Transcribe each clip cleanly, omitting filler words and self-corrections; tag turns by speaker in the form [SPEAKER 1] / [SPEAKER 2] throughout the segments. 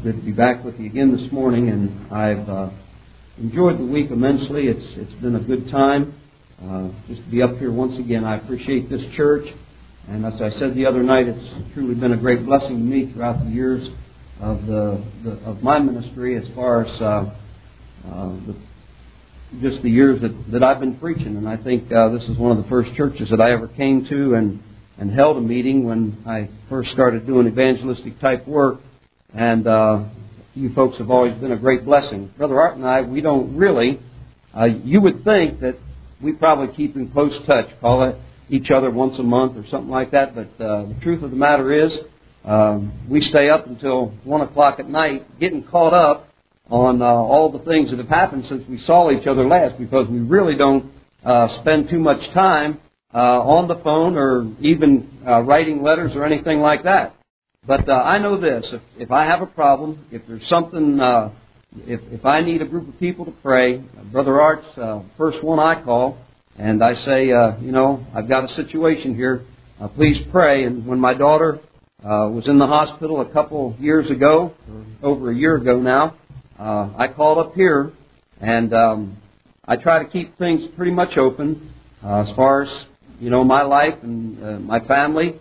[SPEAKER 1] good to be back with you again this morning, and I've enjoyed the week immensely. It's been a good time just to be up here once again. I appreciate this church, and as I said the other night, it's truly been a great blessing to me throughout the years of my ministry, as far as just the years that I've been preaching. And I think this is one of the first churches that I ever came to and held a meeting when I first started doing evangelistic type work. And you folks have always been a great blessing. Brother Art and I, we don't really, you would think that we probably keep in close touch, call it each other once a month or something like that. But the truth of the matter is, we stay up until 1 o'clock at night getting caught up on all the things that have happened since we saw each other last, because we really don't spend too much time on the phone or even writing letters or anything like that. But I know this, if I have a problem, if there's something, if I need a group of people to pray, Brother Art's first one I call, and I say, I've got a situation here, please pray. And when my daughter was in the hospital a couple years ago, or over a year ago now, I called up here, and I try to keep things pretty much open as far as, my life and my family.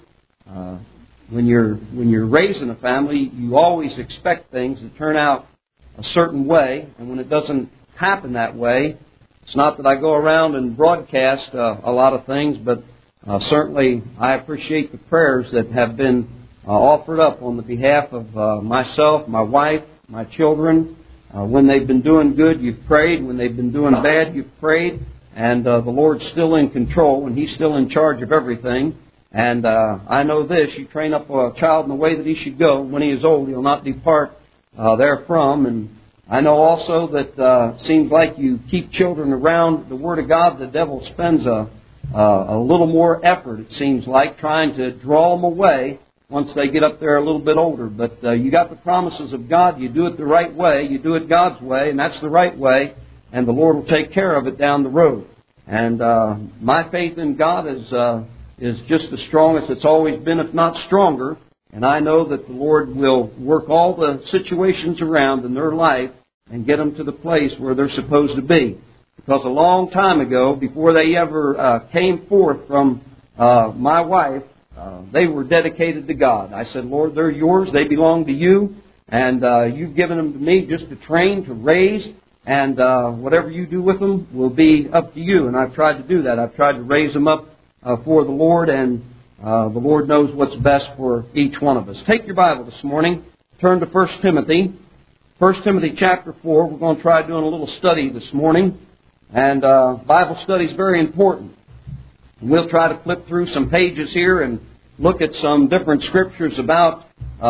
[SPEAKER 1] When you're raising a family, you always expect things to turn out a certain way, and when it doesn't happen that way, it's not that I go around and broadcast a lot of things, but certainly I appreciate the prayers that have been offered up on the behalf of myself, my wife, my children. When they've been doing good, you've prayed. When they've been doing bad, you've prayed. And the Lord's still in control, and He's still in charge of everything. And I know this, you train up a child in the way that he should go. When he is old, he'll not depart therefrom. And I know also that it seems like you keep children around the Word of God, the devil spends a little more effort, it seems like, trying to draw them away once they get up there a little bit older. But you got the promises of God. You do it the right way. You do it God's way, and that's the right way. And the Lord will take care of it down the road. And my faith in God is just as strong as it's always been, if not stronger. And I know that the Lord will work all the situations around in their life and get them to the place where they're supposed to be. Because a long time ago, before they ever came forth from my wife, they were dedicated to God. I said, Lord, they're yours. They belong to you. And you've given them to me just to train, to raise. And whatever you do with them will be up to you. And I've tried to do that. I've tried to raise them up for the Lord. And the Lord knows what's best for each one of us. Take your Bible this morning. Turn to 1 Timothy. 1 Timothy chapter 4. We're going to try doing a little study this morning. And Bible study is very important. We'll try to flip through some pages here and look at some different scriptures about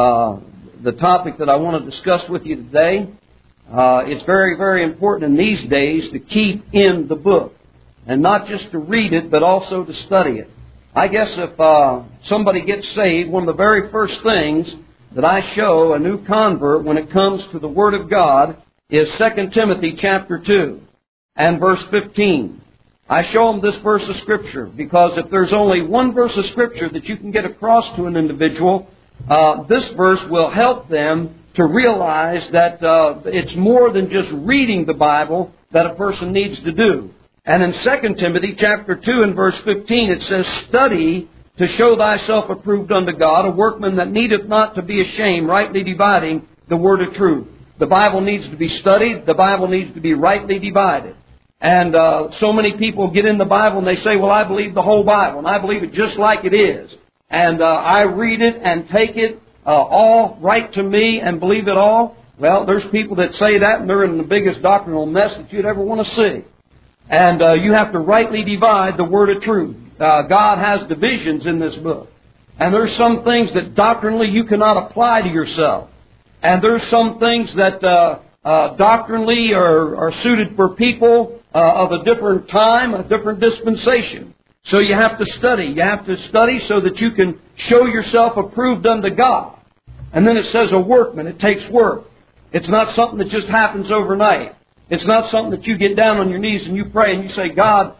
[SPEAKER 1] the topic that I want to discuss with you today. It's very, very important in these days to keep in the book. And not just to read it, but also to study it. I guess if somebody gets saved, one of the very first things that I show a new convert when it comes to the Word of God is 2 Timothy chapter 2 and verse 15. I show them this verse of Scripture because if there's only one verse of Scripture that you can get across to an individual, this verse will help them to realize that it's more than just reading the Bible that a person needs to do. And in 2 Timothy chapter 2 and verse 15 it says, Study to show thyself approved unto God, a workman that needeth not to be ashamed, rightly dividing the word of truth. The Bible needs to be studied. The Bible needs to be rightly divided. And so many people get in the Bible and they say, well, I believe the whole Bible, and I believe it just like it is. And I read it and take it all right to me and believe it all. Well, there's people that say that, and they're in the biggest doctrinal mess that you'd ever want to see. And you have to rightly divide the word of truth. God has divisions in this book. And there's some things that doctrinally you cannot apply to yourself. And there's some things that doctrinally are suited for people of a different time, a different dispensation. So you have to study. You have to study so that you can show yourself approved unto God. And then it says a workman. It takes work. It's not something that just happens overnight. It's not something that you get down on your knees and you pray and you say, God,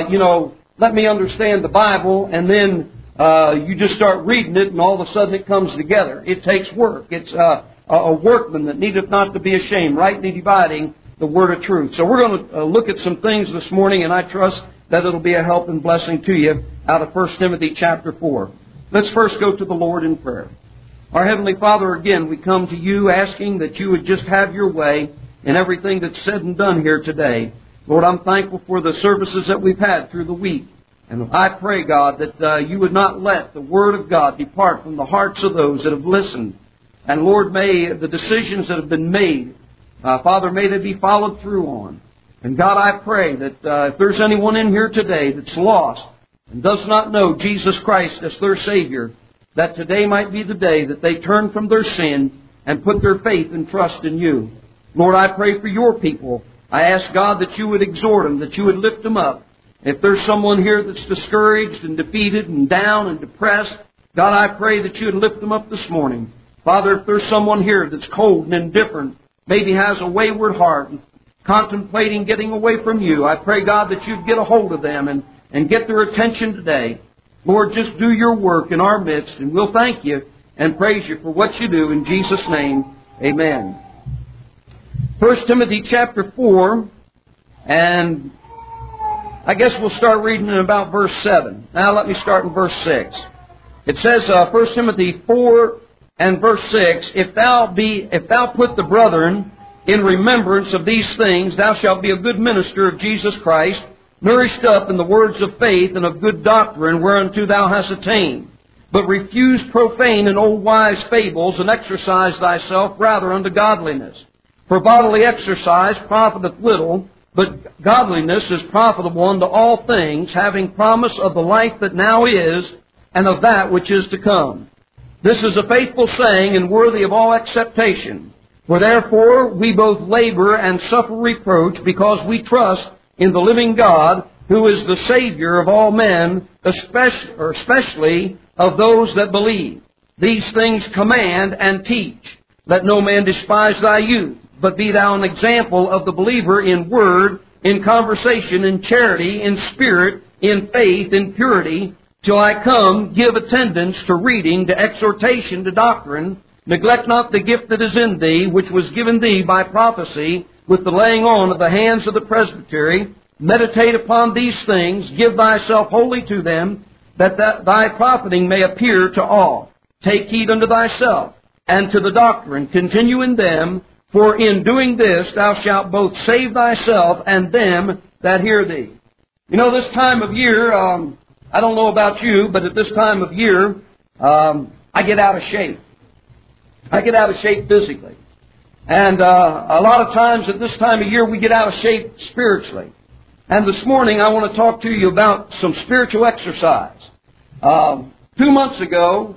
[SPEAKER 1] let me understand the Bible, and then you just start reading it and all of a sudden it comes together. It takes work. It's a workman that needeth not to be ashamed, rightly dividing the word of truth. So we're going to look at some things this morning, and I trust that it'll be a help and blessing to you out of 1 Timothy chapter 4. Let's first go to the Lord in prayer. Our Heavenly Father, again, we come to you asking that you would just have your way in everything that's said and done here today. Lord, I'm thankful for the services that we've had through the week. And I pray, God, that you would not let the Word of God depart from the hearts of those that have listened. And Lord, may the decisions that have been made, Father, may they be followed through on. And God, I pray that if there's anyone in here today that's lost and does not know Jesus Christ as their Savior, that today might be the day that they turn from their sin and put their faith and trust in you. Lord, I pray for your people. I ask, God, that you would exhort them, that you would lift them up. If there's someone here that's discouraged and defeated and down and depressed, God, I pray that you would lift them up this morning. Father, if there's someone here that's cold and indifferent, maybe has a wayward heart and contemplating getting away from you, I pray, God, that you'd get a hold of them and get their attention today. Lord, just do your work in our midst, and we'll thank you and praise you for what you do. In Jesus' name, amen. 1 Timothy chapter 4, and I guess we'll start reading in about verse 7. Now let me start in verse 6. It says, 1 Timothy 4 and verse 6, If thou put the brethren in remembrance of these things, thou shalt be a good minister of Jesus Christ, nourished up in the words of faith and of good doctrine whereunto thou hast attained. But refuse profane and old wise fables, and exercise thyself rather unto godliness. For bodily exercise profiteth little, but godliness is profitable unto all things, having promise of the life that now is, and of that which is to come. This is a faithful saying, and worthy of all acceptation. For therefore we both labor and suffer reproach, because we trust in the living God, who is the Savior of all men, especially of those that believe. These things command and teach. Let no man despise thy youth, but be thou an example of the believer in word, in conversation, in charity, in spirit, in faith, in purity. Till I come, give attendance to reading, to exhortation, to doctrine. Neglect not the gift that is in thee, which was given thee by prophecy, with the laying on of the hands of the presbytery. Meditate upon these things, give thyself wholly to them, that thy profiting may appear to all. Take heed unto thyself, and to the doctrine, continue in them, for in doing this thou shalt both save thyself and them that hear thee. You know, this time of year, I don't know about you, but at this time of year, I get out of shape. I get out of shape physically. And a lot of times at this time of year, we get out of shape spiritually. And this morning, I want to talk to you about some spiritual exercise. 2 months ago,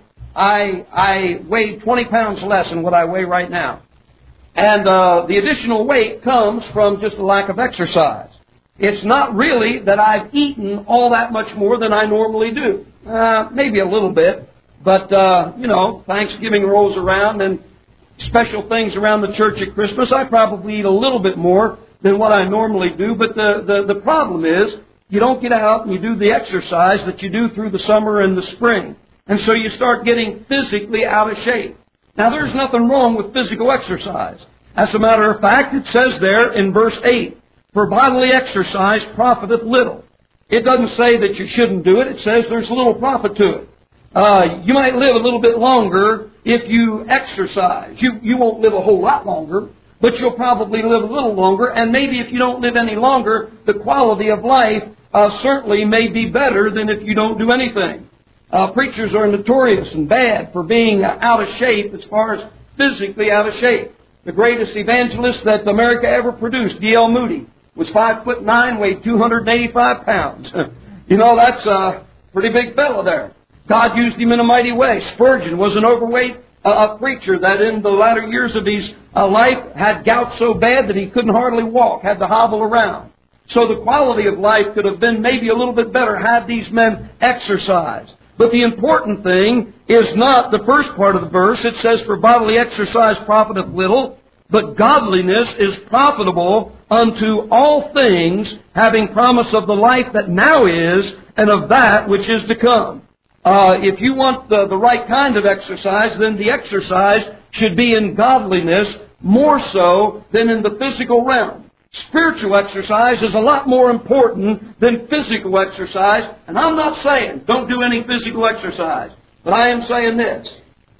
[SPEAKER 1] I weighed 20 pounds less than what I weigh right now. And the additional weight comes from just a lack of exercise. It's not really that I've eaten all that much more than I normally do. Maybe a little bit. But, Thanksgiving rolls around and special things around the church at Christmas. I probably eat a little bit more than what I normally do. But the problem is you don't get out and you do the exercise that you do through the summer and the spring. And so you start getting physically out of shape. Now, there's nothing wrong with physical exercise. As a matter of fact, it says there in verse 8, For bodily exercise profiteth little. It doesn't say that you shouldn't do it. It says there's little profit to it. You might live a little bit longer if you exercise. You won't live a whole lot longer, but you'll probably live a little longer. And maybe if you don't live any longer, the quality of life certainly may be better than if you don't do anything. Preachers are notorious and bad for being out of shape as far as physically out of shape. The greatest evangelist that America ever produced, D.L. Moody, was 5'9", weighed 285 pounds. That's a pretty big fellow there. God used him in a mighty way. Spurgeon was an overweight preacher that in the latter years of his life had gout so bad that he couldn't hardly walk, had to hobble around. So the quality of life could have been maybe a little bit better had these men exercised. But the important thing is not the first part of the verse. It says, For bodily exercise profiteth little, but godliness is profitable unto all things, having promise of the life that now is, and of that which is to come. if you want the right kind of exercise, then the exercise should be in godliness more so than in the physical realm. Spiritual exercise is a lot more important than physical exercise. And I'm not saying don't do any physical exercise. But I am saying this.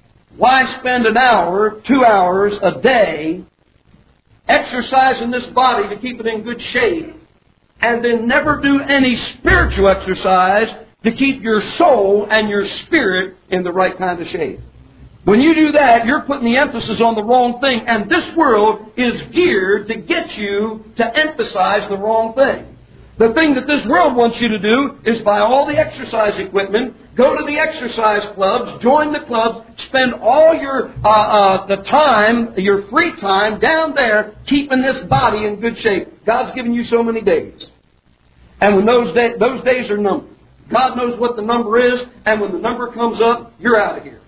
[SPEAKER 1] Why spend an hour, 2 hours a day exercising this body to keep it in good shape and then never do any spiritual exercise to keep your soul and your spirit in the right kind of shape? When you do that, you're putting the emphasis on the wrong thing. And this world is geared to get you to emphasize the wrong thing. The thing that this world wants you to do is buy all the exercise equipment, go to the exercise clubs, join the clubs, spend all your the time, your free time down there keeping this body in good shape. God's given you so many days. And when those days are numbered, God knows what the number is, and when the number comes up, you're out of here.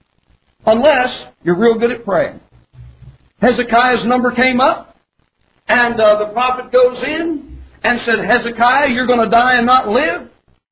[SPEAKER 1] Unless you're real good at praying. Hezekiah's number came up, and the prophet goes in and said, Hezekiah, you're going to die and not live.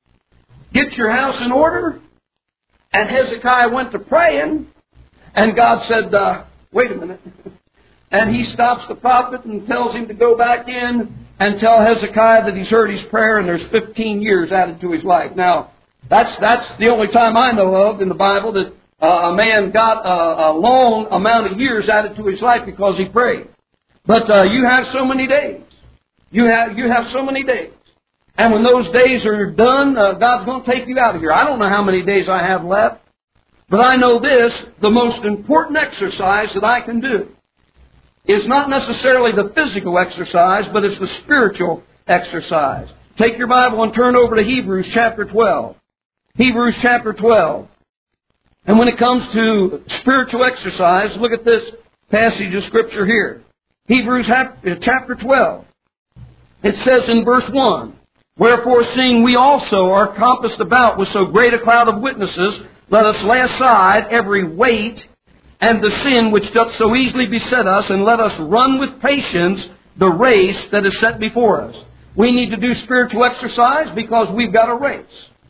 [SPEAKER 1] Get your house in order. And Hezekiah went to praying, and God said, wait a minute. And he stops the prophet and tells him to go back in and tell Hezekiah that he's heard his prayer, and there's 15 years added to his life. Now, that's the only time I know of in the Bible that a man got a long amount of years added to his life because he prayed. But you have so many days. You have so many days. And when those days are done, God's going to take you out of here. I don't know how many days I have left. But I know this, the most important exercise that I can do is not necessarily the physical exercise, but it's the spiritual exercise. Take your Bible and turn over to Hebrews chapter 12. Hebrews chapter 12. And when it comes to spiritual exercise, look at this passage of Scripture here. Hebrews chapter 12. It says in verse 1, Wherefore, seeing we also are compassed about with so great a cloud of witnesses, let us lay aside every weight and the sin which doth so easily beset us, and let us run with patience the race that is set before us. We need to do spiritual exercise because we've got a race.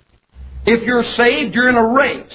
[SPEAKER 1] If you're saved, you're in a race.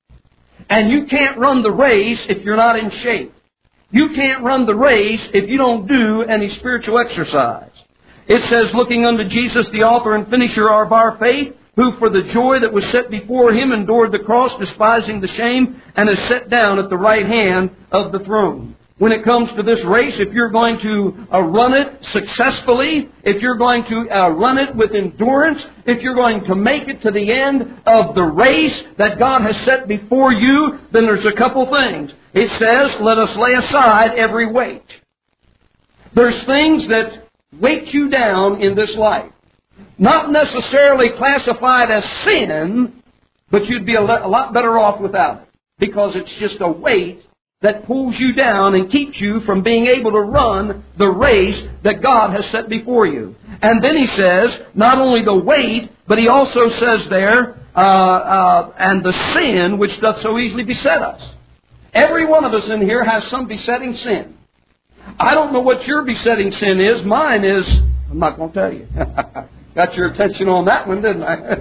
[SPEAKER 1] And you can't run the race if you're not in shape. You can't run the race if you don't do any spiritual exercise. It says, looking unto Jesus, the author and finisher of our faith, who for the joy that was set before Him endured the cross, despising the shame, and is set down at the right hand of the throne. When it comes to this race, if you're going to run it successfully, if you're going to run it with endurance, if you're going to make it to the end of the race that God has set before you, then there's a couple things. It says, let us lay aside every weight. There's things that weight you down in this life. Not necessarily classified as sin, but you'd be a lot better off without it. Because it's just a weight that pulls you down and keeps you from being able to run the race that God has set before you. And then He says, not only the weight, but He also says there, and the sin which doth so easily beset us. Every one of us in here has some besetting sin. I don't know what your besetting sin is. Mine is, I'm not going to tell you. Got your attention on that one, didn't I?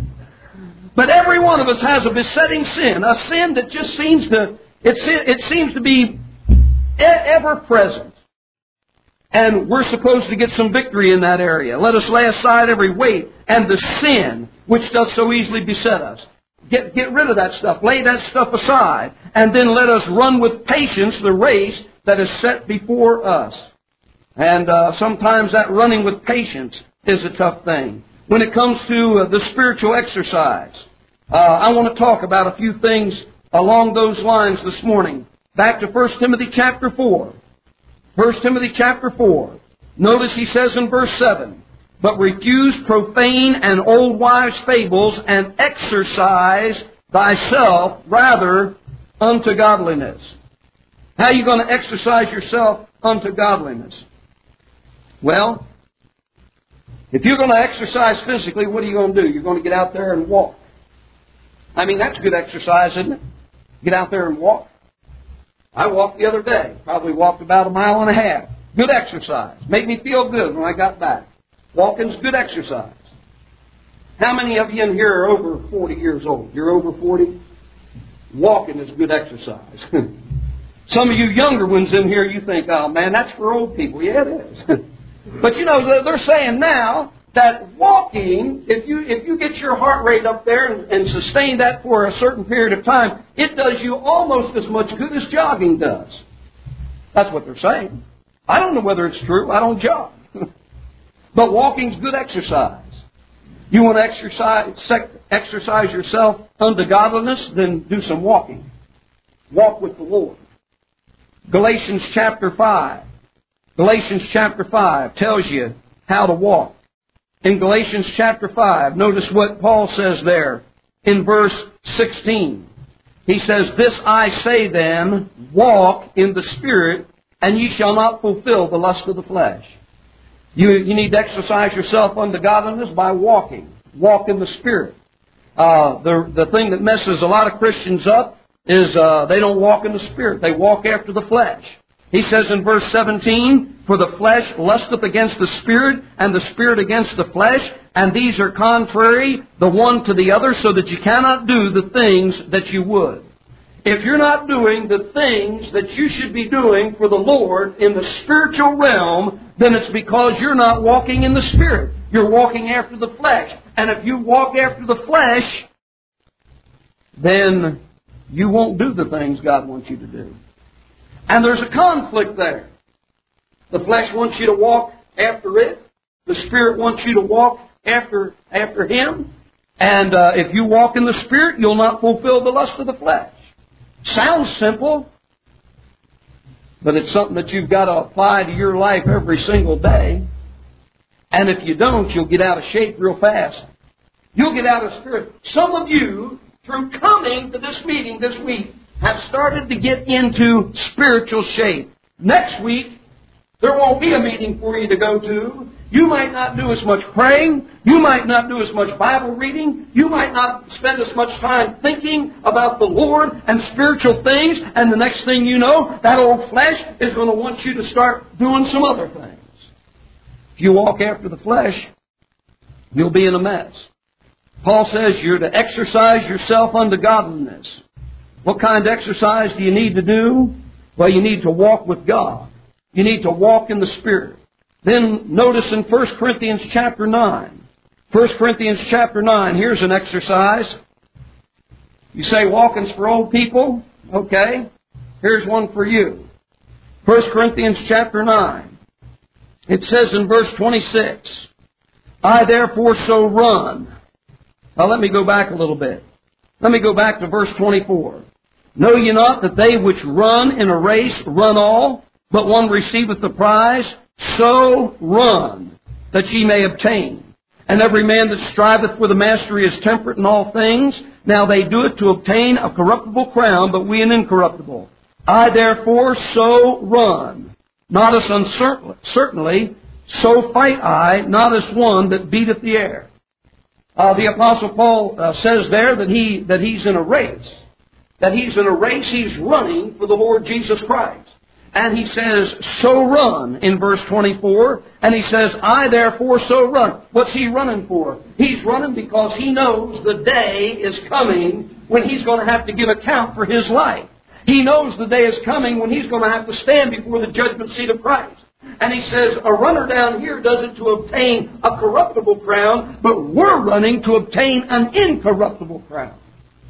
[SPEAKER 1] But every one of us has a besetting sin. A sin that just seems to, it seems to be ever present. And we're supposed to get some victory in that area. Let us lay aside every weight and the sin which doth so easily beset us. Get rid of that stuff. Lay that stuff aside. And then let us run with patience the race that is set before us. And sometimes that running with patience is a tough thing. When it comes to the spiritual exercise, I want to talk about a few things along those lines this morning. Back to 1 Timothy chapter 4. 1 Timothy chapter 4. Notice he says in verse 7, But refuse profane and old wives' fables, and exercise thyself rather unto godliness. How are you going to exercise yourself unto godliness? Well, if you're going to exercise physically, what are you going to do? You're going to get out there and walk. I mean, that's good exercise, isn't it? Get out there and walk. I walked the other day. Probably walked about 1.5 miles. Good exercise. Made me feel good when I got back. Walking's good exercise. How many of you in here are over 40 years old? You're over 40? Walking is good exercise. Some of you younger ones in here, you think, oh man, that's for old people. Yeah, it is. But you know, they're saying now that walking, if you get your heart rate up there and sustain that for a certain period of time, it does you almost as much good as jogging does. That's what they're saying. I don't know whether it's true. I don't jog. But walking's good exercise. You want to exercise yourself unto godliness, then do some walking. Walk with the Lord. Galatians chapter 5. Galatians chapter 5 tells you how to walk. In Galatians chapter 5, notice what Paul says there in verse 16. He says, "This I say then, walk in the Spirit, and ye shall not fulfill the lust of the flesh." You need to exercise yourself unto godliness by walking. Walk in the Spirit. The thing that messes a lot of Christians up is they don't walk in the Spirit. They walk after the flesh. He says in verse 17, "For the flesh lusteth against the Spirit, and the Spirit against the flesh, and these are contrary the one to the other, so that you cannot do the things that you would." If you're not doing the things that you should be doing for the Lord in the spiritual realm, then it's because you're not walking in the Spirit. You're walking after the flesh. And if you walk after the flesh, then you won't do the things God wants you to do. And there's a conflict there. The flesh wants you to walk after it. The Spirit wants you to walk after Him. And if you walk in the Spirit, you'll not fulfill the lust of the flesh. Sounds simple, but it's something that you've got to apply to your life every single day. And if you don't, you'll get out of shape real fast. You'll get out of spirit. Some of you, through coming to this meeting this week, have started to get into spiritual shape. Next week, there won't be a meeting for you to go to. You might not do as much praying. You might not do as much Bible reading. You might not spend as much time thinking about the Lord and spiritual things. And the next thing you know, that old flesh is going to want you to start doing some other things. If you walk after the flesh, you'll be in a mess. Paul says you're to exercise yourself unto godliness. What kind of exercise do you need to do? Well, you need to walk with God. You need to walk in the Spirit. Then notice in 1 Corinthians chapter 9. 1 Corinthians chapter 9, here's an exercise. You say walking's for old people? Okay. Here's one for you. 1 Corinthians chapter 9. It says in verse 26, "I therefore so run." Now let me go back a little bit. Let me go back to verse 24. "Know ye not that they which run in a race run all, but one receiveth the prize? So run, that ye may obtain. And every man that striveth for the mastery is temperate in all things. Now they do it to obtain a corruptible crown, but we an incorruptible. I therefore so run, not as uncertainly, so fight I, not as one that beateth the air." The Apostle Paul says there that he's in a race. That he's in a race, he's running for the Lord Jesus Christ. And he says, so run, in verse 24. And he says, I therefore so run. What's he running for? He's running because he knows the day is coming when he's going to have to give account for his life. He knows the day is coming when he's going to have to stand before the judgment seat of Christ. And he says, a runner down here does it to obtain a corruptible crown, but we're running to obtain an incorruptible crown.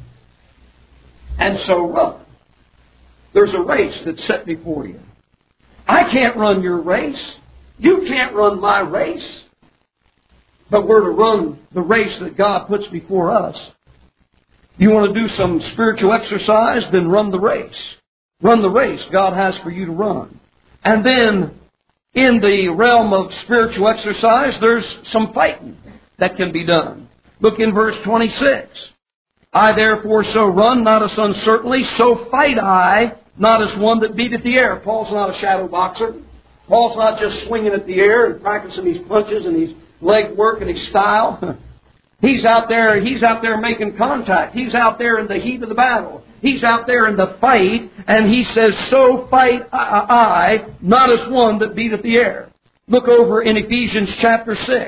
[SPEAKER 1] And so run. There's a race that's set before you. I can't run your race. You can't run my race. But we're to run the race that God puts before us. You want to do some spiritual exercise, then run the race. Run the race God has for you to run. And then, in the realm of spiritual exercise, there's some fighting that can be done. Look in verse 26. I therefore so run, not as uncertainly, so fight I, not as one that beateth the air. Paul's not a shadow boxer. Paul's not just swinging at the air and practicing his punches and his leg work and his style. He's out there making contact. He's out there in the heat of the battle. He's out there in the fight, and he says, so fight I, not as one that beateth the air. Look over in Ephesians chapter 6.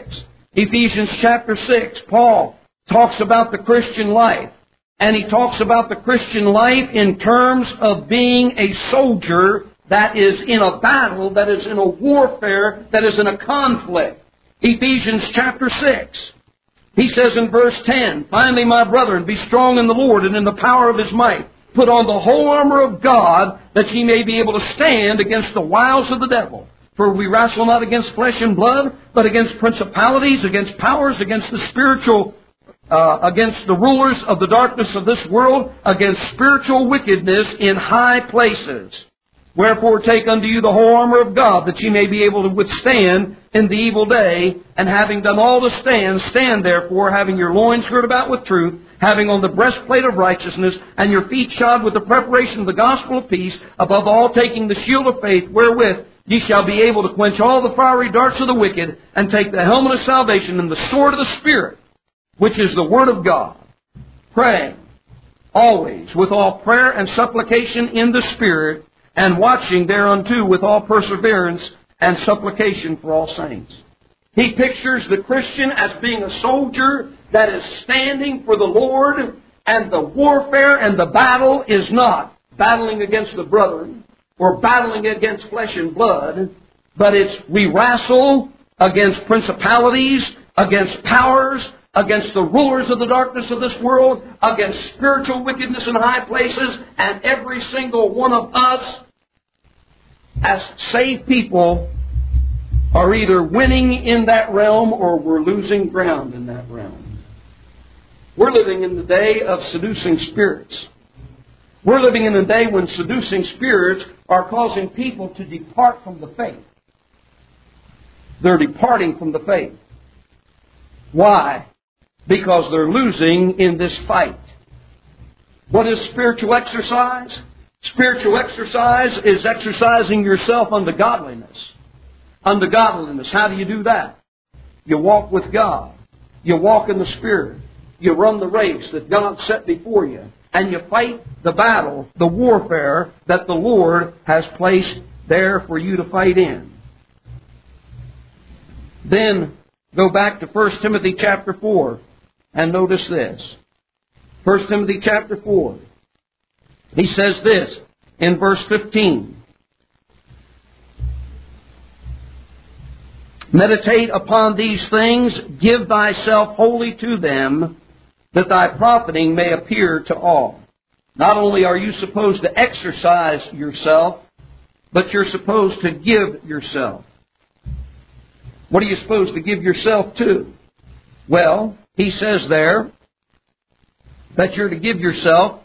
[SPEAKER 1] Ephesians chapter 6, Paul talks about the Christian life. And he talks about the Christian life in terms of being a soldier that is in a battle, that is in a warfare, that is in a conflict. Ephesians chapter 6. He says in verse 10, "Finally, my brethren, be strong in the Lord and in the power of His might. Put on the whole armor of God, that ye may be able to stand against the wiles of the devil. For we wrestle not against flesh and blood, but against principalities, against powers, against the spiritual, against the rulers of the darkness of this world, against spiritual wickedness in high places. Wherefore take unto you the whole armor of God, that ye may be able to withstand in the evil day, and having done all to stand, stand therefore, having your loins girt about with truth, having on the breastplate of righteousness, and your feet shod with the preparation of the gospel of peace, above all taking the shield of faith, wherewith ye shall be able to quench all the fiery darts of the wicked, and take the helmet of salvation and the sword of the Spirit, which is the Word of God, praying always with all prayer and supplication in the Spirit, and watching thereunto with all perseverance and supplication for all saints." He pictures the Christian as being a soldier that is standing for the Lord, and the warfare and the battle is not battling against the brethren or battling against flesh and blood, but it's we wrestle against principalities, against powers, against the rulers of the darkness of this world, against spiritual wickedness in high places, and every single one of us, as saved people, are either winning in that realm or we're losing ground in that realm. We're living in the day of seducing spirits. We're living in a day when seducing spirits are causing people to depart from the faith. They're departing from the faith. Why? Because they're losing in this fight. What is spiritual exercise? Spiritual exercise is exercising yourself unto godliness. Unto godliness. How do you do that? You walk with God. You walk in the Spirit. You run the race that God set before you. And you fight the battle, the warfare that the Lord has placed there for you to fight in. Then go back to 1 Timothy chapter 4 and notice this. 1 Timothy chapter 4. He says this in verse 15. "Meditate upon these things, give thyself wholly to them, that thy profiting may appear to all." Not only are you supposed to exercise yourself, but you're supposed to give yourself. What are you supposed to give yourself to? Well, he says there that you're to give yourself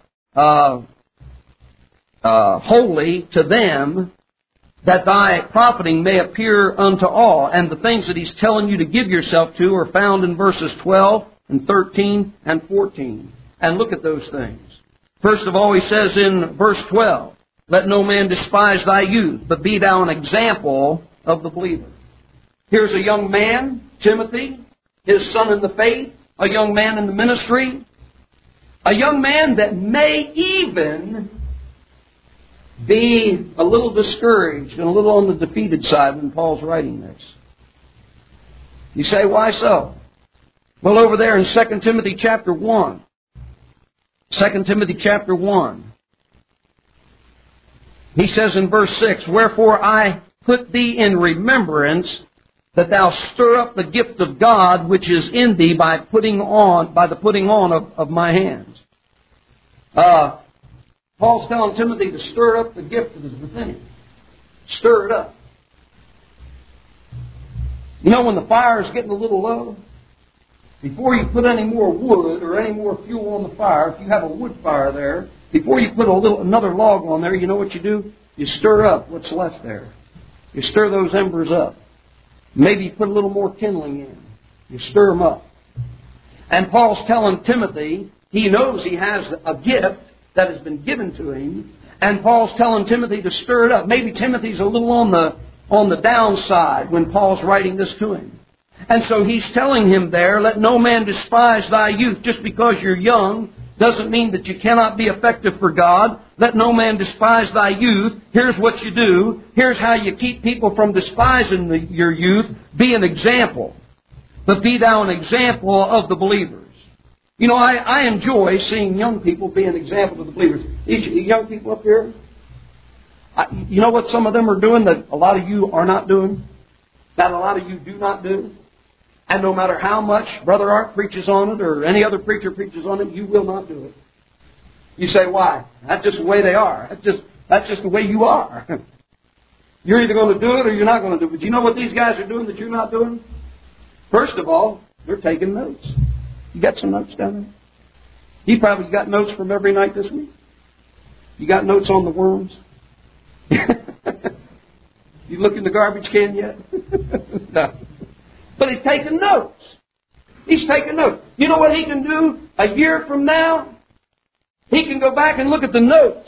[SPEAKER 1] wholly to them, that thy profiting may appear unto all. And the things that he's telling you to give yourself to are found in verses 12 and 13 and 14. And look at those things. First of all, he says in verse 12, "Let no man despise thy youth, but be thou an example of the believer." Here's a young man, Timothy, his son in the faith, a young man in the ministry, a young man that may even be a little discouraged and a little on the defeated side when Paul's writing this. You say, why so? Well, over there in 2 Timothy chapter 1, 2 Timothy chapter 1, he says in verse 6, "Wherefore I put thee in remembrance, that thou stir up the gift of God which is in thee by the putting on of my hands." Paul's telling Timothy to stir up the gift that is within him. Stir it up. You know, when the fire is getting a little low, before you put any more wood or any more fuel on the fire, if you have a wood fire there, before you put another log on there, you know what you do? You stir up what's left there. You stir those embers up. Maybe you put a little more kindling in. You stir them up. And Paul's telling Timothy, he knows he has a gift that has been given to him, and Paul's telling Timothy to stir it up. Maybe Timothy's a little on the downside when Paul's writing this to him. And so he's telling him there, "Let no man despise thy youth." Just because you're young doesn't mean that you cannot be effective for God. Let no man despise thy youth. Here's what you do. Here's how you keep people from despising your youth. Be an example. but be thou an example of the believers. You know, I enjoy seeing young people be an example of the believers. These young people up here, you know what some of them are doing that a lot of you are not doing? That a lot of you do not do? And no matter how much Brother Art preaches on it or any other preacher preaches on it, you will not do it. You say, why? That's just the way they are. That's just the way you are. You're either going to do it or you're not going to do it. But you know what these guys are doing that you're not doing? First of all, they're taking notes. You got some notes down there? You probably got notes from every night this week. You got notes on the worms? You look in the garbage can yet? No. But he's taking notes. He's taking notes. You know what he can do a year from now? He can go back and look at the notes.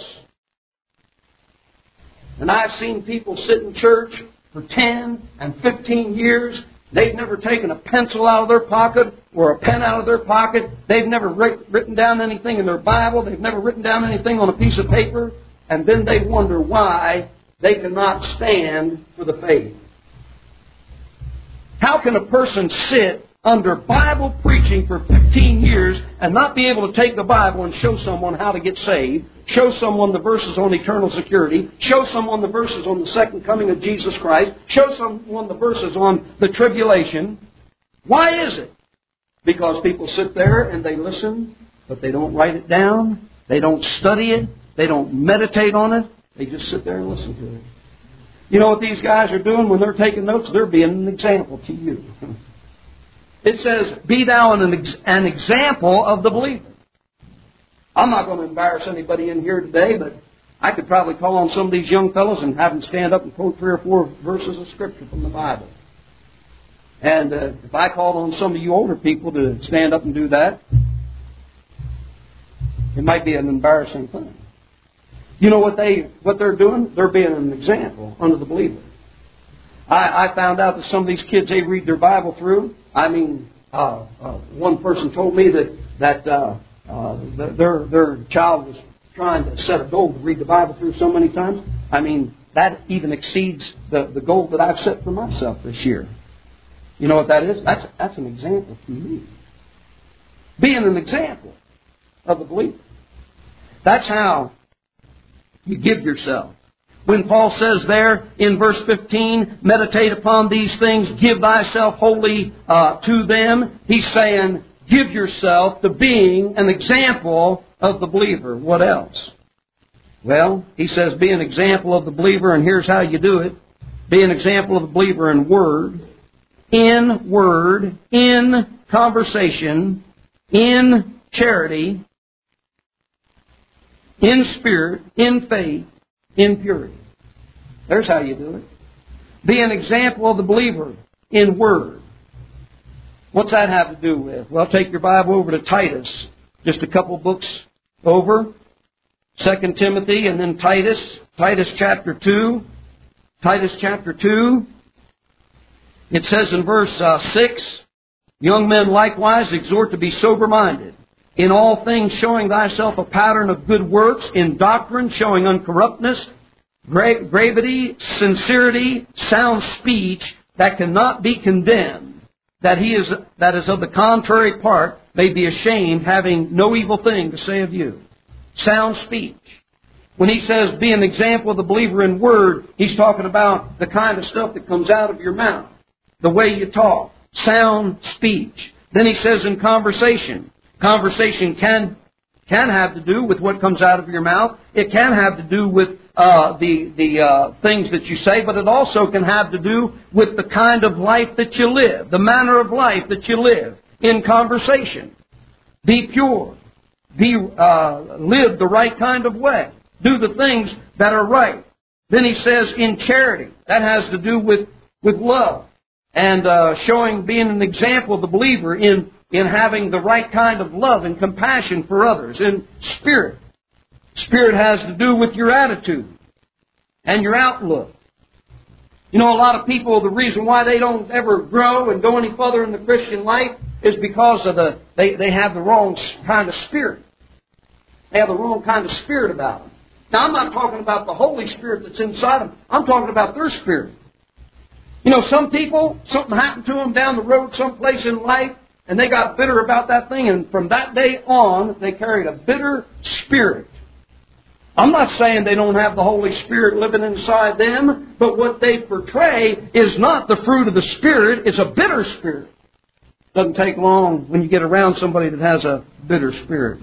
[SPEAKER 1] And I've seen people sit in church for 10 and 15 years. They've never taken a pencil out of their pocket or a pen out of their pocket. They've never written down anything in their Bible. They've never written down anything on a piece of paper. And then they wonder why they cannot stand for the faith. How can a person sit under Bible preaching for 15 years and not be able to take the Bible and show someone how to get saved, show someone the verses on eternal security, show someone the verses on the second coming of Jesus Christ, show someone the verses on the tribulation? Why is it? Because people sit there and they listen, but they don't write it down, they don't study it, they don't meditate on it, they just sit there and listen to it. You know what these guys are doing when they're taking notes? They're being an example to you. It says, be thou an example of the believer. I'm not going to embarrass anybody in here today, but I could probably call on some of these young fellows and have them stand up and quote 3 or 4 verses of Scripture from the Bible. And if I called on some of you older people to stand up and do that, it might be an embarrassing thing. You know what they're doing? They're being an example unto the believer. I found out that some of these kids, they read their Bible through. I mean, one person told me that their child was trying to set a goal to read the Bible through so many times. I mean, that even exceeds the goal that I've set for myself this year. You know what that is? That's an example to me. Being an example of the believer. That's how you give yourself. When Paul says there in verse 15, meditate upon these things, give thyself wholly to them, he's saying, give yourself to being an example of the believer. What else? Well, he says, be an example of the believer, and here's how you do it. Be an example of the believer in word, in conversation, in charity, in spirit, in faith, in purity. There's how you do it. Be an example of the believer in word. What's that have to do with? Well, take your Bible over to Titus. Just a couple books over. 2 Timothy and then Titus. Titus chapter 2. Titus chapter 2. It says in verse 6, young men likewise exhort to be sober-minded. In all things showing thyself a pattern of good works, in doctrine showing uncorruptness, gravity, sincerity, sound speech that cannot be condemned, that is of the contrary part may be ashamed, having no evil thing to say of you. Sound speech. When he says be an example of the believer in word, he's talking about the kind of stuff that comes out of your mouth, the way you talk, sound speech. Then he says in conversation. Conversation can have to do with what comes out of your mouth. It can have to do with the things that you say, but it also can have to do with the kind of life that you live, the manner of life that you live in conversation. Be pure. Live the right kind of way. Do the things that are right. Then he says in charity. That has to do with love and being an example of the believer in having the right kind of love and compassion for others. In spirit. Spirit has to do with your attitude and your outlook. You know, a lot of people, the reason why they don't ever grow and go any further in the Christian life is because of they have the wrong kind of spirit. They have the wrong kind of spirit about them. Now, I'm not talking about the Holy Spirit that's inside them. I'm talking about their spirit. You know, some people, something happened to them down the road someplace in life, and they got bitter about that thing, and from that day on, they carried a bitter spirit. I'm not saying they don't have the Holy Spirit living inside them, but what they portray is not the fruit of the Spirit, it's a bitter spirit. Doesn't take long when you get around somebody that has a bitter spirit.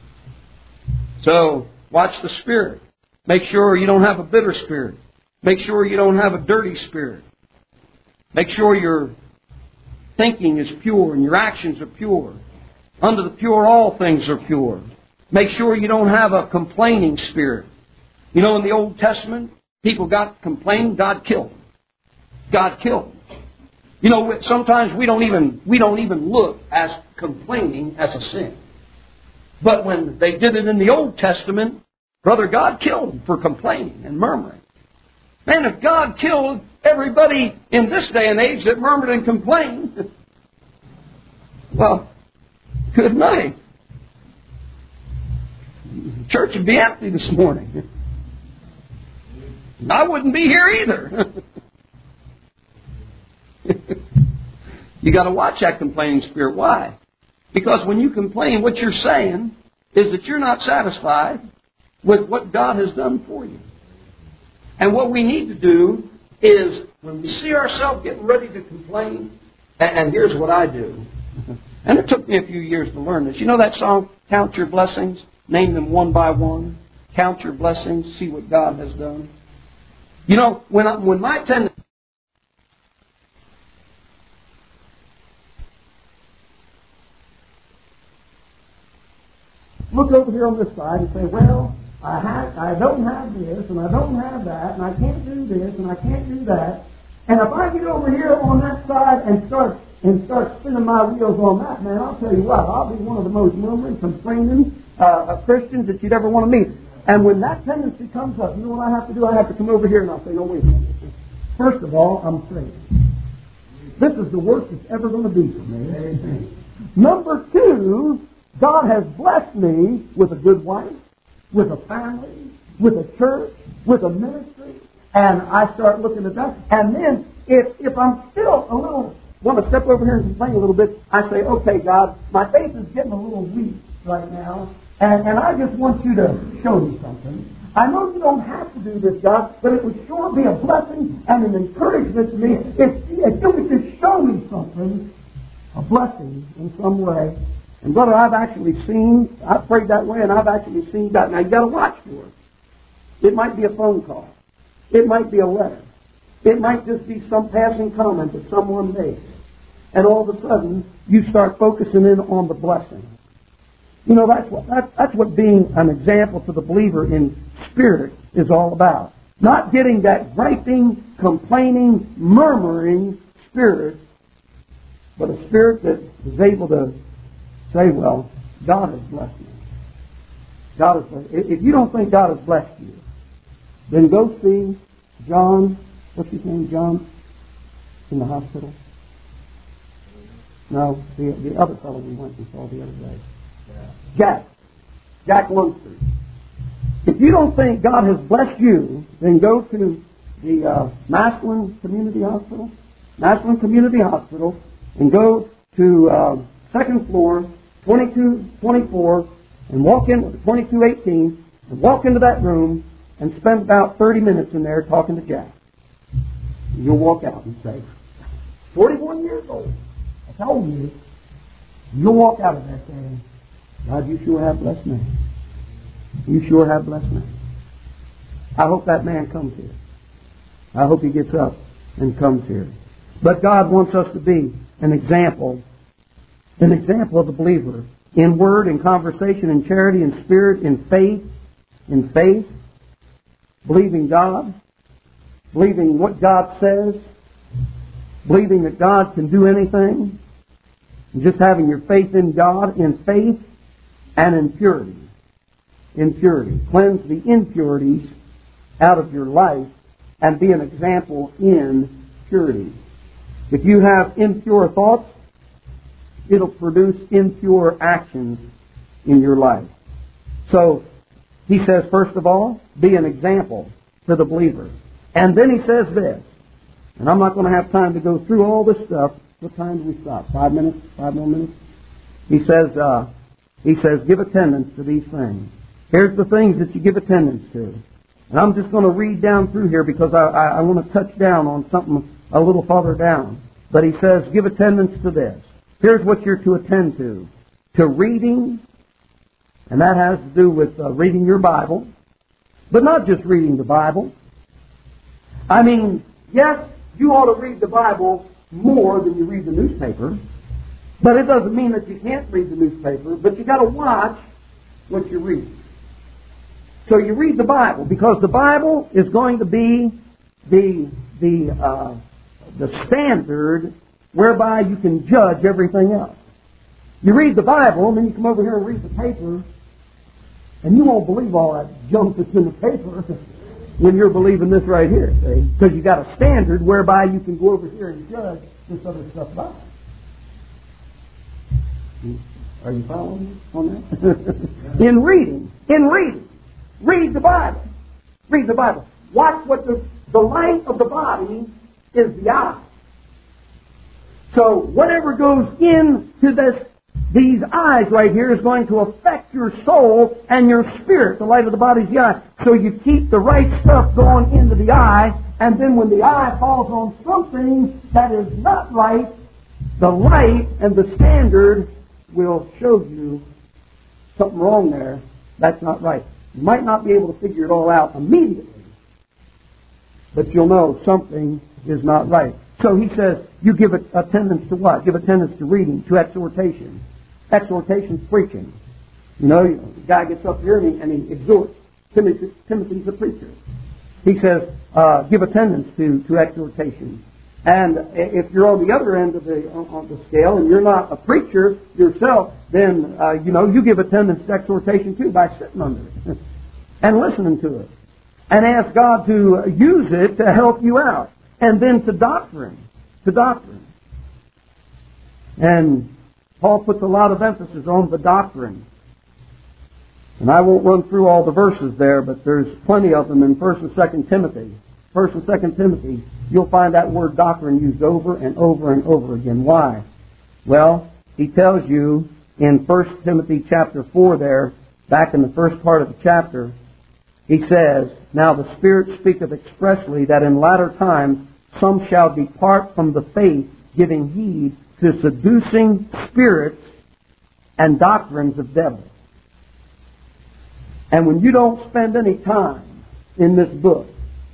[SPEAKER 1] So, watch the spirit. Make sure you don't have a bitter spirit. Make sure you don't have a dirty spirit. Make sure your thinking is pure and your actions are pure. Under the pure, all things are pure. Make sure you don't have a complaining spirit. You know, in the Old Testament, people got complaining, God killed them. God killed them. You know, sometimes we don't even look at complaining as a sin. But when they did it in the Old Testament, brother, God killed them for complaining and murmuring. Man, if God killed everybody in this day and age that murmured and complained, well, good night. The church would be empty this morning. I wouldn't be here either. You got to watch that complaining spirit. Why? Because when you complain, what you're saying is that you're not satisfied with what God has done for you. And what we need to do is, when we see ourselves getting ready to complain, and here's what I do. And it took me a few years to learn this. You know that song, Count Your Blessings? Name them one by one. Count your blessings. See what God has done. You know, when my tendency... Look over here on this side and say, well, I don't have this, and I don't have that, and I can't do this, and I can't do that. And if I get over here on that side and start spinning my wheels on that, man, I'll tell you what, I'll be one of the most murmuring, complaining Christians that you'd ever want to meet. And when that tendency comes up, you know what I have to do? I have to come over here and I'll say, no, wait a minute. First of all, I'm afraid. This is the worst it's ever going to be for me. Amen. Number two, God has blessed me with a good wife, with a family, with a church, with a ministry, and I start looking at that. And then, if I'm still a little, want to step over here and complain a little bit, I say, okay, God, my faith is getting a little weak right now, and I just want you to show me something. I know you don't have to do this, God, but it would sure be a blessing and an encouragement to me if you would just show me something, a blessing in some way. And brother, I've prayed that way, and I've actually seen that. Now, you've got to watch for it. It might be a phone call. It might be a letter. It might just be some passing comment that someone makes. And all of a sudden, you start focusing in on the blessing. You know, that's what being an example to the believer in spirit is all about. Not getting that griping, complaining, murmuring spirit, but a spirit that is able to say, well, God has blessed me. God has blessed. If you don't think God has blessed you, then go see John. What's his name? John in the hospital? No, the other fellow we went and saw the other day. Jack Lunsford. If you don't think God has blessed you, then go to the Massillon Community Hospital. Massillon Community Hospital, and go to second floor, 2224, and walk in with 2218, and walk into that room and spend about 30 minutes in there talking to Jack. And you'll walk out and say, 41 years old. That's how old he is. You'll walk out of that saying, God, you sure have blessed me. You sure have blessed me. I hope that man comes here. I hope he gets up and comes here. But God wants us to be an example of the believer in word, in conversation, in charity, in spirit, in faith, believing God, believing what God says, believing that God can do anything, and just having your faith in God, in faith, and in purity. In purity. Cleanse the impurities out of your life and be an example in purity. If you have impure thoughts, it'll produce impure actions in your life. So, he says, first of all, be an example to the believer. And then he says this, And I'm not going to have time to go through all this stuff. What time do we stop? 5 minutes? 5 more minutes? He says, give attendance to these things. Here's the things that you give attendance to. And I'm just going to read down through here because I want to touch down on something a little farther down. But he says, give attendance to this. Here's what you're to attend to. To reading, and that has to do with reading your Bible. But not just reading the Bible. I mean, yes, you ought to read the Bible more than you read the newspaper. But it doesn't mean that you can't read the newspaper. But you've got to watch what you read. So you read the Bible, because the Bible is going to be the standard whereby you can judge everything else. You read the Bible, and then you come over here and read the paper, and you won't believe all that junk that's in the paper when you're believing this right here, see? Because you got a standard whereby you can go over here and judge this other stuff by. Are you following me on that? In reading. Read the Bible. Read the Bible. Watch what the light of the body is the eye. So whatever goes into these eyes right here is going to affect your soul and your spirit. The light of the body is the eye. So you keep the right stuff going into the eye, and then when the eye falls on something that is not right, the light and the standard will show you something wrong there. That's not right. You might not be able to figure it all out immediately, but you'll know something is not right. So he says, you give attendance to what? Give attendance to reading, to exhortation. Exhortation's preaching. You know, the guy gets up here and he exhorts. Timothy's a preacher. He says, give attendance to exhortation. And if you're on the other end of the scale and you're not a preacher yourself, then, you give attendance to exhortation too by sitting under it and listening to it. And ask God to use it to help you out. And then to doctrine. And Paul puts a lot of emphasis on the doctrine. And I won't run through all the verses there, but there's plenty of them in 1 and 2 Timothy. 1 and 2 Timothy, you'll find that word doctrine used over and over and over again. Why? Well, he tells you in 1 Timothy chapter 4 there, back in the first part of the chapter, he says, now the Spirit speaketh expressly that in latter times some shall depart from the faith, giving heed to seducing spirits and doctrines of devils. And when you don't spend any time in this book,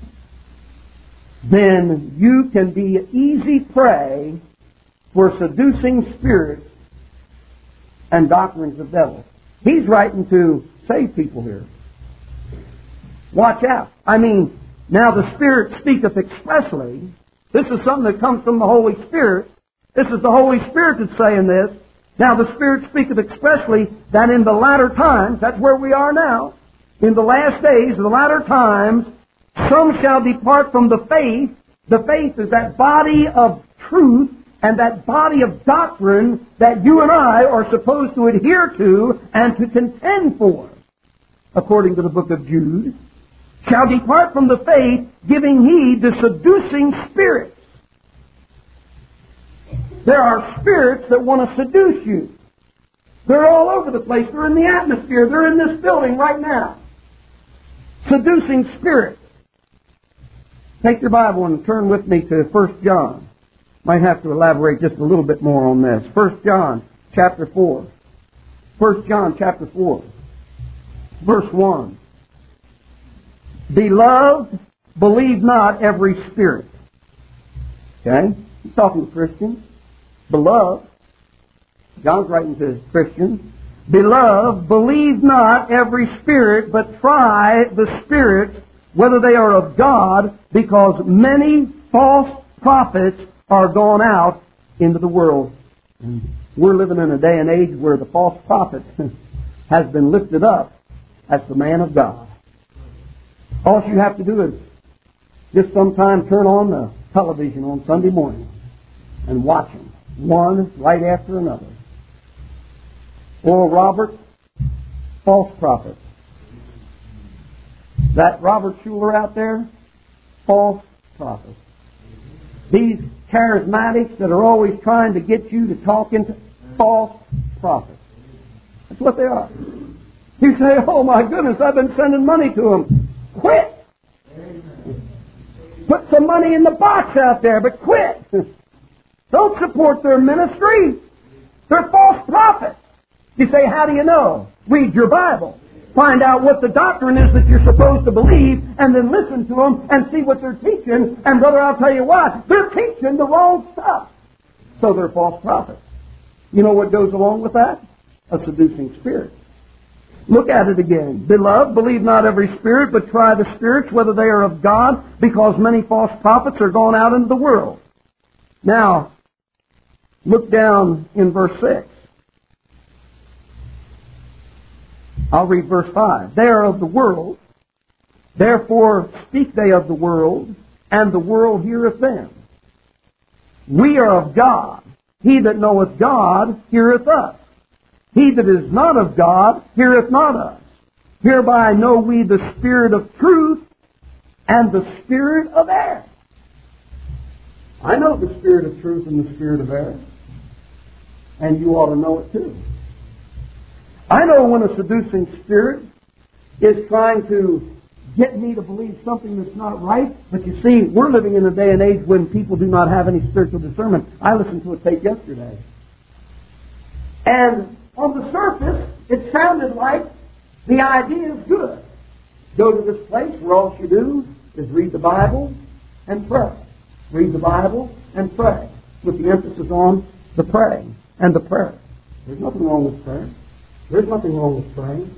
[SPEAKER 1] then you can be easy prey for seducing spirits and doctrines of devils. He's writing to save people here. Watch out. I mean, now the Spirit speaketh expressly. This is something that comes from the Holy Spirit. This is the Holy Spirit that's saying this. Now the Spirit speaketh expressly that in the latter times, that's where we are now, in the last days, the latter times, some shall depart from the faith. The faith is that body of truth and that body of doctrine that you and I are supposed to adhere to and to contend for, according to the book of Jude. Shall depart from the faith, giving heed to seducing spirits. There are spirits that want to seduce you. They're all over the place. They're in the atmosphere. They're in this building right now. Seducing spirits. Take your Bible and turn with me to 1 John. Might have to elaborate just a little bit more on this. 1 John chapter 4. 1 John chapter 4. Verse 1. Beloved, believe not every spirit. Okay? He's talking to Christians. Beloved. John's writing to Christians. Beloved, believe not every spirit, but try the spirits, whether they are of God, because many false prophets are gone out into the world. And we're living in a day and age where the false prophet has been lifted up as the man of God. All you have to do is just sometime turn on the television on Sunday morning and watch them, one right after another. Oral Roberts, false prophet. That Robert Schuller out there, false prophet. These charismatics that are always trying to get you to talk into false prophets. That's what they are. You say, oh my goodness, I've been sending money to them. Quit! Put some money in the box out there, but quit! Don't support their ministry. They're false prophets. You say, how do you know? Read your Bible. Find out what the doctrine is that you're supposed to believe, and then listen to them and see what they're teaching. And brother, I'll tell you what, they're teaching the wrong stuff. So they're false prophets. You know what goes along with that? A seducing spirit. Look at it again. Beloved, believe not every spirit, but try the spirits, whether they are of God, because many false prophets are gone out into the world. Now, look down in verse 6. I'll read verse 5. They are of the world, therefore speak they of the world, and the world heareth them. We are of God. He that knoweth God heareth us. He that is not of God heareth not us. Hereby know we the spirit of truth and the spirit of error. I know the spirit of truth and the spirit of error. And you ought to know it too. I know when a seducing spirit is trying to get me to believe something that's not right. But you see, we're living in a day and age when people do not have any spiritual discernment. I listened to a tape yesterday. And on the surface, it sounded like the idea is good. Go to this place where all you do is read the Bible and pray. Read the Bible and pray. With the emphasis on the praying and the prayer. There's nothing wrong with prayer. There's nothing wrong with praying.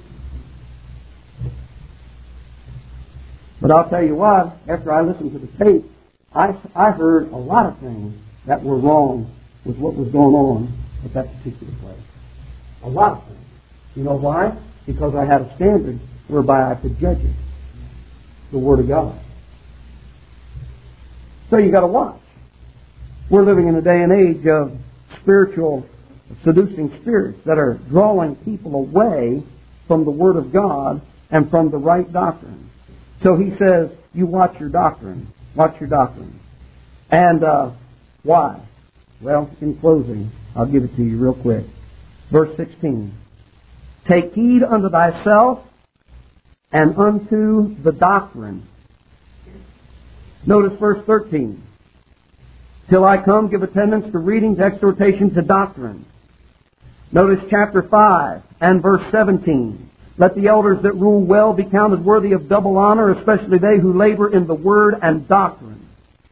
[SPEAKER 1] But I'll tell you what, after I listened to the tape, I heard a lot of things that were wrong with what was going on at that particular place. A lot of things. You know why? Because I had a standard whereby I could judge it. The Word of God. So you got to watch. We're living in a day and age of spiritual seducing spirits that are drawing people away from the Word of God and from the right doctrine. So he says, you watch your doctrine. Watch your doctrine. And why? Well, in closing, I'll give it to you real quick. Verse 16. Take heed unto thyself and unto the doctrine. Notice verse 13. Till I come, give attendance to reading, to exhortation, to doctrine. Notice chapter 5 and verse 17. Let the elders that rule well be counted worthy of double honor, especially they who labor in the word and doctrine.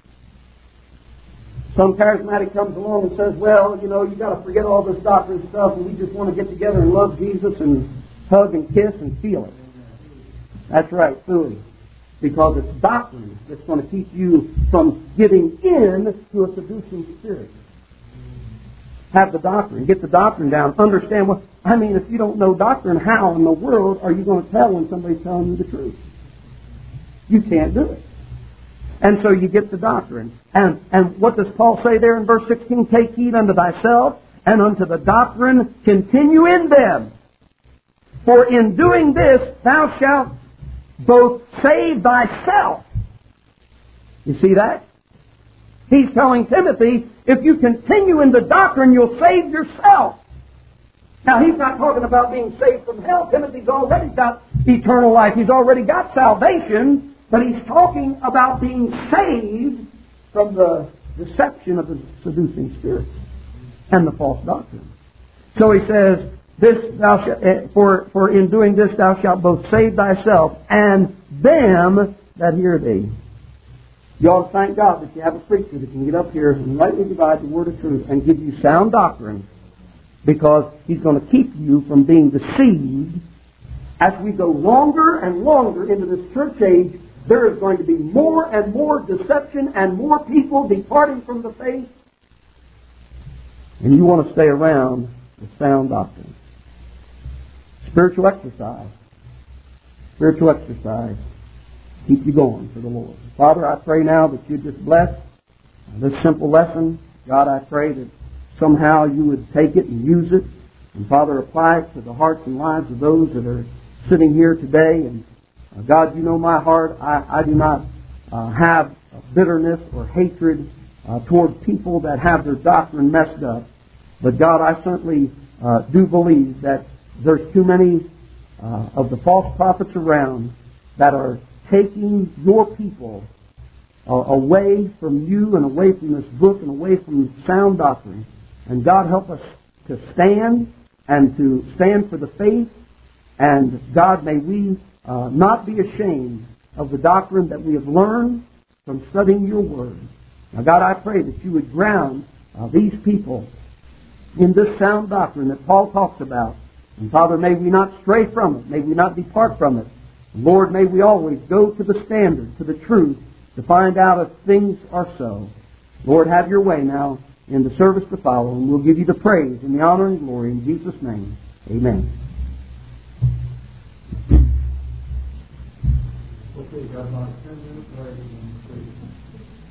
[SPEAKER 1] Some charismatic comes along and says, well, you know, you've got to forget all this doctrine stuff and we just want to get together and love Jesus and hug and kiss and feel it. That's right, fooey. Because it's doctrine that's going to keep you from giving in to a seducing spirit. Have the doctrine. Get the doctrine down. Understand what... I mean, if you don't know doctrine, how in the world are you going to tell when somebody's telling you the truth? You can't do it. And so you get the doctrine. And what does Paul say there in verse 16? Take heed unto thyself and unto the doctrine, continue in them. For in doing this thou shalt both save thyself. You see that? He's telling Timothy, if you continue in the doctrine, you'll save yourself. Now, he's not talking about being saved from hell. Timothy's already got eternal life. He's already got salvation. But he's talking about being saved from the deception of the seducing spirits and the false doctrine. So he says, "This thou shalt, for in doing this thou shalt both save thyself and them that hear thee." You ought to thank God that you have a preacher that can get up here and rightly divide the word of truth and give you sound doctrine, because he's going to keep you from being deceived. As we go longer and longer into this church age, there is going to be more and more deception and more people departing from the faith. And you want to stay around with sound doctrine. Spiritual exercise. Spiritual exercise. Keep you going for the Lord. Father, I pray now that you just bless this simple lesson. God, I pray that somehow you would take it and use it. And Father, apply it to the hearts and lives of those that are sitting here today. And God, you know my heart. I do not have bitterness or hatred toward people that have their doctrine messed up. But God, I certainly do believe that there's too many of the false prophets around that are taking your people away from you and away from this book and away from sound doctrine. And God, help us to stand and to stand for the faith. And God, may we not be ashamed of the doctrine that we have learned from studying your word. Now, God, I pray that you would ground these people in this sound doctrine that Paul talks about. And Father, may we not stray from it. May we not depart from it. Lord, may we always go to the standard, to the truth, to find out if things are so. Lord, have your way now in the service to follow, and we'll give you the praise and the honor and glory in Jesus' name. Amen.
[SPEAKER 2] Okay, got about 10 minutes left.